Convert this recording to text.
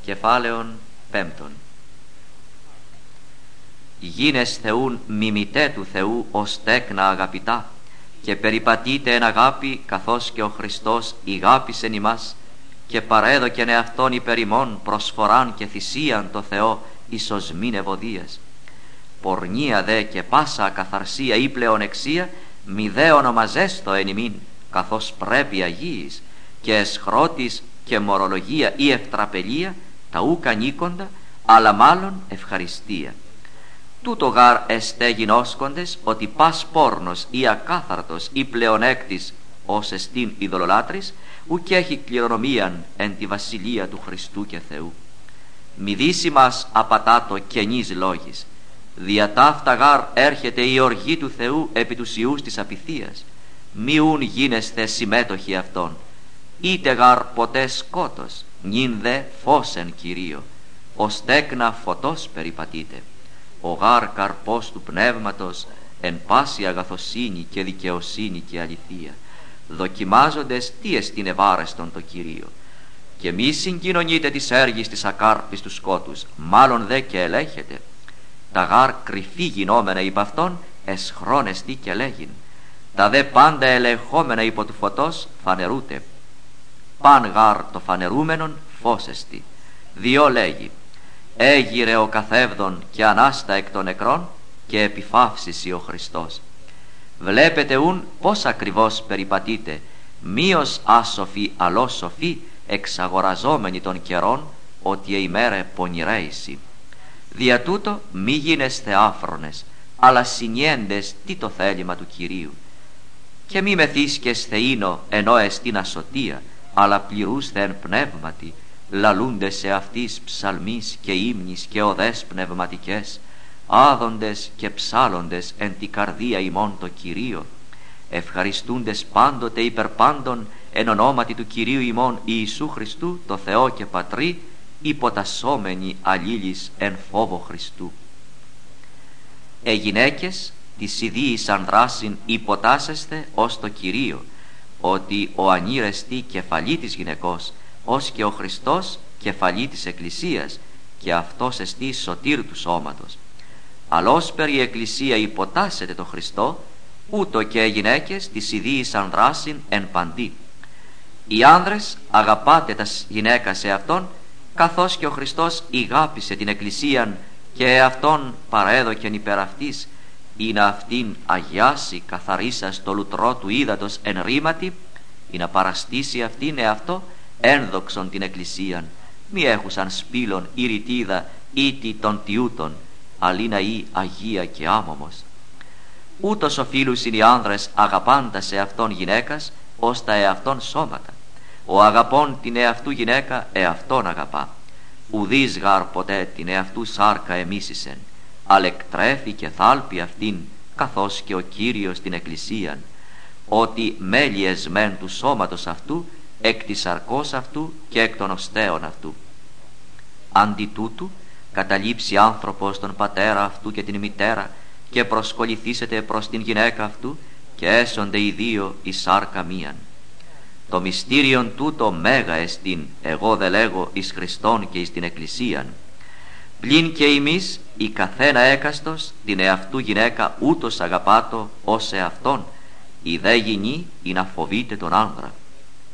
Κεφάλαιον 5. Γίνες Θεούν μιμητέ του Θεού ως τέκνα αγαπητά, και περιπατείτε εν αγάπη, καθώς και ο Χριστός ηγάπησεν ημάς και παρέδοκεν εαυτόν υπέρ ημών προσφοράν και θυσίαν το Θεό εις οσμήν ευωδίας. Πορνεία δε και πάσα ακαθαρσία ή πλεονεξία μη δε ονομαζέστο εν ημίν, καθώς πρέπει αγίης, και εσχρότης και μορολογία ή ευτραπελία τα ούκ ανήκοντα, αλλά μάλλον ευχαριστία. Τούτο γάρ εστέ γινώσκοντες, ότι πας πόρνος ή ακάθαρτος ή πλεονέκτης ως εστίν ειδωλολάτρης, ουκ έχει κληρονομίαν εν τη βασιλεία του Χριστού και Θεού. Μη δύσει μας απατάτο καινής λόγης. Δια ταύτα γάρ έρχεται η οργή του Θεού επί τους ιούς της απειθίας. Μη ούν γίνεσθε συμμέτοχοι αυτών. Είτε γάρ ποτέ σκότος, νυν δε φως εν Κυρίω. Ως τέκνα φωτός περιπατείτε. Ο γάρ καρπός του πνεύματος εν πάση αγαθοσύνη και δικαιοσύνη και αληθεία, δοκιμάζοντες τι εστιν ευάρεστον το Κυρίο. Και μη συγκοινωνείτε της έργης της ακάρπης του σκότους, μάλλον δε και ελέγχετε. Τα γάρ κρυφή γινόμενα υπ' αυτόν εσχρόνεστη και λέγειν. Τα δε πάντα ελεγχόμενα υπό του φωτός φανερούτε. Παν γάρ το φανερούμενον φως εστι. Διό λέγει: έγειρε ο καθεύδον και ανάστα εκ των νεκρών, και επιφαύσισε ο Χριστός. Βλέπετε ούν πως ακριβώς περιπατείτε, μήος άσοφοι αλώς σοφοί, εξαγοραζόμενοι των καιρών, ότι ημέρε πονηρέησι. Δια τούτο μη γίνεσθε άφρονες, αλλά συνιέντες τι το θέλημα του Κυρίου. Και μη μεθύσκεσθε ίνο ενώ εστίν ασωτεία, αλλά πληρούσθε εν πνεύματι, λαλούντες σε αυτής ψαλμής και ύμνης και οδές πνευματικές, άδοντες και ψάλλοντες εν τη καρδία ημών το Κυρίο, ευχαριστούντες πάντοτε υπερ πάντων εν ονόματι του Κυρίου ημών Ιησού Χριστού το Θεό και Πατρί, υποτασσόμενοι αλλήλεις εν φόβο Χριστού. Γυναίκες της ιδίης ανδράσιν υποτάσσεστε ως το Κυρίο, ότι ο ανήρεστη κεφαλή της γυναικός, ως και ο Χριστός κεφαλή της Εκκλησίας, και αυτός εστί σωτήρ του σώματος. Αλλώς περί Εκκλησία υποτάσσετε το Χριστό, ούτω και οι γυναίκες της ιδίης ανδράσιν εν παντί. Οι άνδρες αγαπάτε τα γυναίκα σε αυτόν, καθώς και ο Χριστός ηγάπησε την Εκκλησίαν και αυτόν παρέδοκεν υπέρ αυτής, ή να αυτήν αγιάσει καθαρίσας το λουτρό του ύδατος εν ρήματι, ή να παραστήσει αυτήν εαυτό ένδοξον την Εκκλησίαν, μη έχουσαν σπήλων ή ρητίδα ήτι των τιούτων, αλίνα ή αγία και άμωμος. Ούτως οφείλουσιν οι άνδρες αγαπάντα σε αυτόν γυναίκας ως τα εαυτόν σώματα. Ο αγαπών την εαυτού γυναίκα εαυτόν αγαπά. Ουδείς γάρ ποτέ την εαυτού σάρκα εμίσησεν, αλλά εκτρέφει και θάλπει αυτήν, καθώς και ο Κύριος την Εκκλησίαν, ότι μέλη εσμέν του σώματος αυτού, εκ της σαρκός αυτού και εκ των οστέων αυτού. Αντί τούτου καταλήψει άνθρωπος τον πατέρα αυτού και την μητέρα, και προσκοληθήσετε προς την γυναίκα αυτού, και έσονται οι δύο η σάρκα μίαν. Το μυστήριον τούτο μέγα εστίν, εγώ δε λέγω εις Χριστόν και εις την Εκκλησίαν. Πλην και εμείς η καθένα έκαστος την εαυτού γυναίκα ούτως αγαπάτο ως εαυτόν, η δε γυνή ή να φοβείται τον άνδρα.